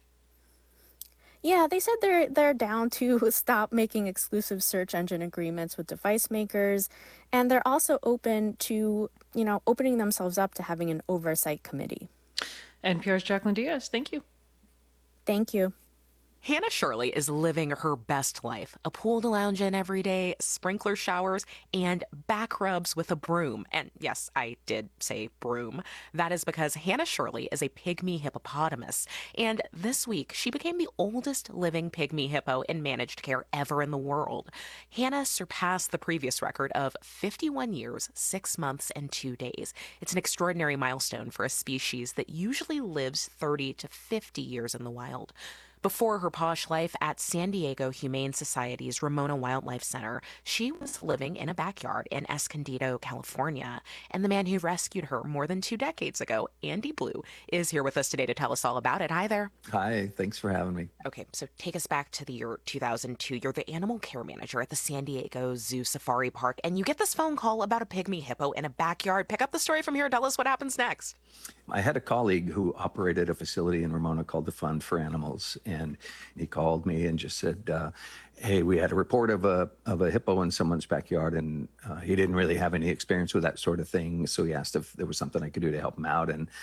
Speaker 18: Yeah, they said they're down to stop making exclusive search engine agreements with device makers, and they're also open to, opening themselves up to having an oversight committee.
Speaker 4: NPR's Jacqueline Diaz, thank you.
Speaker 18: Thank you.
Speaker 3: Hannah Shirley is living her best life. A pool to lounge in every day, sprinkler showers, and back rubs with a broom. And yes, I did say broom. That is because Hannah Shirley is a pygmy hippopotamus. And this week, she became the oldest living pygmy hippo in managed care ever in the world. Hannah surpassed the previous record of 51 years, 6 months, and 2 days. It's an extraordinary milestone for a species that usually lives 30 to 50 years in the wild. Before her posh life at San Diego Humane Society's Ramona Wildlife Center, she was living in a backyard in Escondido, California. And the man who rescued her more than 2 decades ago, Andy Blue, is here with us today to tell us all about it. Hi there.
Speaker 19: Hi, thanks for having me.
Speaker 3: Okay, so take us back to the year 2002. You're the animal care manager at the San Diego Zoo Safari Park, and you get this phone call about a pygmy hippo in a backyard. Pick up the story from here. Tell us what happens next.
Speaker 19: I had a colleague who operated a facility in Ramona called the Fund for Animals, and he called me and just said, hey, we had a report of a hippo in someone's backyard, and he didn't really have any experience with that sort of thing, so he asked if there was something I could do to help him out. And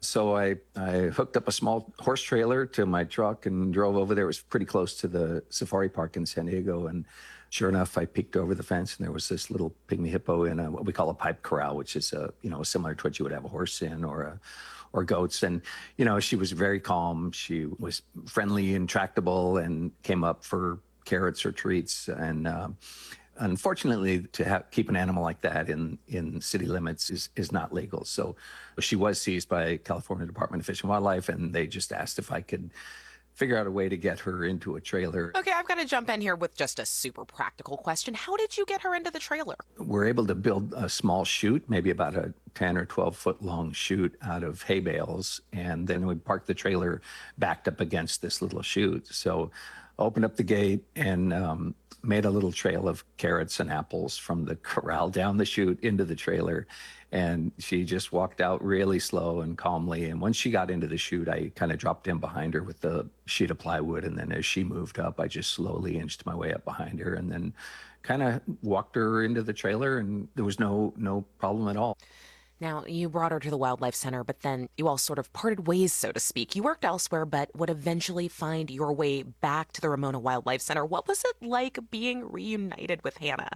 Speaker 19: So I hooked up a small horse trailer to my truck and drove over there. It was pretty close to the safari park in San Diego. And sure enough, I peeked over the fence and there was this little pygmy hippo in what we call a pipe corral, which is similar to what you would have a horse in or goats. And, she was very calm. She was friendly and tractable and came up for carrots or treats. And unfortunately, to keep an animal like that in city limits is not legal. So she was seized by California Department of Fish and Wildlife, and they just asked if I could figure out a way to get her into a trailer.
Speaker 3: Okay, I've got to jump in here with just a super practical question. How did you get her into the trailer?
Speaker 19: We're able to build a small chute, maybe about a 10 or 12 foot long chute out of hay bales. And then we parked the trailer backed up against this little chute. So opened up the gate and made a little trail of carrots and apples from the corral down the chute into the trailer. And she just walked out really slow and calmly. And once she got into the chute, I kind of dropped in behind her with the sheet of plywood. And then as she moved up, I just slowly inched my way up behind her and then kind of walked her into the trailer. And there was no problem at all.
Speaker 3: Now, you brought her to the Wildlife Center, but then you all sort of parted ways, so to speak. You worked elsewhere, but would eventually find your way back to the Ramona Wildlife Center. What was it like being reunited with Hannah?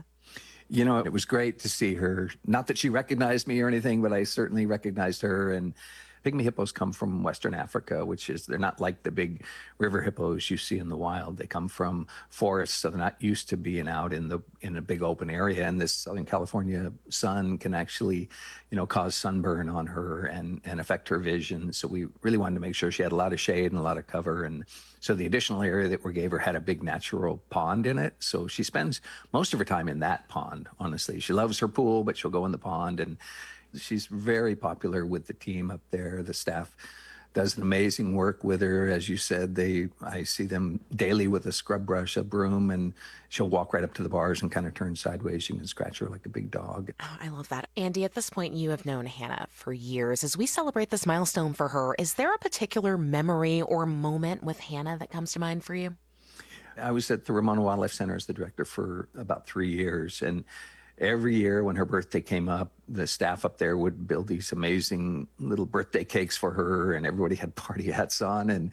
Speaker 19: It was great to see her. Not that she recognized me or anything, but I certainly recognized her. And pygmy hippos come from Western Africa, they're not like the big river hippos you see in the wild. They come from forests, so they're not used to being out in a big open area. And this Southern California sun can actually, cause sunburn on her and affect her vision. So we really wanted to make sure she had a lot of shade and a lot of cover. And so the additional area that we gave her had a big natural pond in it. So she spends most of her time in that pond, honestly. She loves her pool, but she'll go in the pond, and she's very popular with the team up there. The staff does an amazing work with her. As you said, I see them daily with a scrub brush, a broom, and she'll walk right up to the bars and kind of turn sideways. You can scratch her like a big dog.
Speaker 3: Oh, I love that. Andy, at this point, you have known Hannah for years. As we celebrate this milestone for her, is there a particular memory or moment with Hannah that comes to mind for you?
Speaker 19: I was at the Ramona Wildlife Center as the director for about 3 years, and every year when her birthday came up, the staff up there would build these amazing little birthday cakes for her, and everybody had party hats on. And,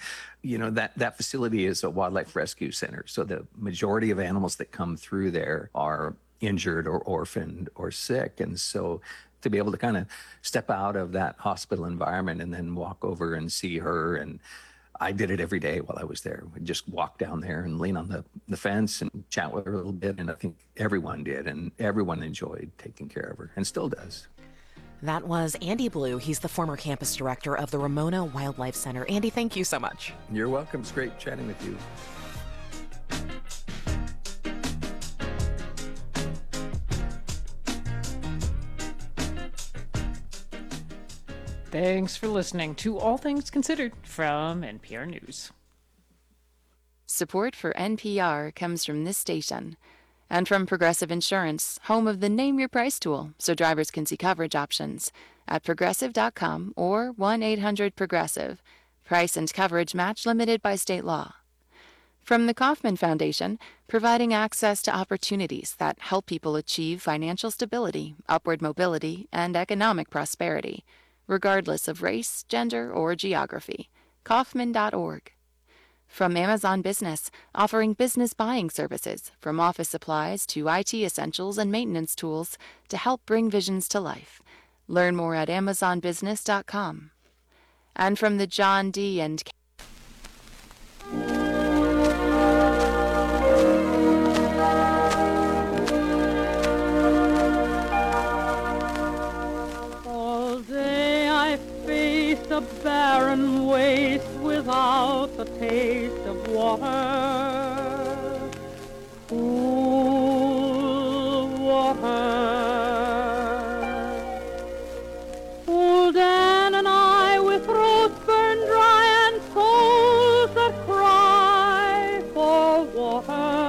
Speaker 19: that facility is a wildlife rescue center. So the majority of animals that come through there are injured or orphaned or sick. And so to be able to kind of step out of that hospital environment and then walk over and see her, and I did it every day while I was there. We'd just walk down there and lean on the fence and chat with her a little bit. And I think everyone did, and everyone enjoyed taking care of her and still does.
Speaker 3: That was Andy Blue. He's the former campus director of the Ramona Wildlife Center. Andy, thank you so much.
Speaker 19: You're welcome. It's great chatting with you.
Speaker 4: Thanks for listening to All Things Considered from NPR News.
Speaker 21: Support for NPR comes from this station and from Progressive Insurance, home of the Name Your Price tool, so drivers can see coverage options at Progressive.com or 1-800-PROGRESSIVE. Price and coverage match limited by state law. From the Kauffman Foundation, providing access to opportunities that help people achieve financial stability, upward mobility, and economic prosperity, regardless of race, gender, or geography. Kauffman.org. From Amazon Business, offering business buying services, from office supplies to IT essentials and maintenance tools to help bring visions to life. Learn more at amazonbusiness.com. And from the John D. and
Speaker 20: a barren waste without the taste of water, cool water. Old Dan and I, with throats burned dry and souls that cry for water.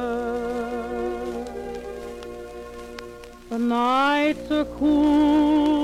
Speaker 20: The nights are cool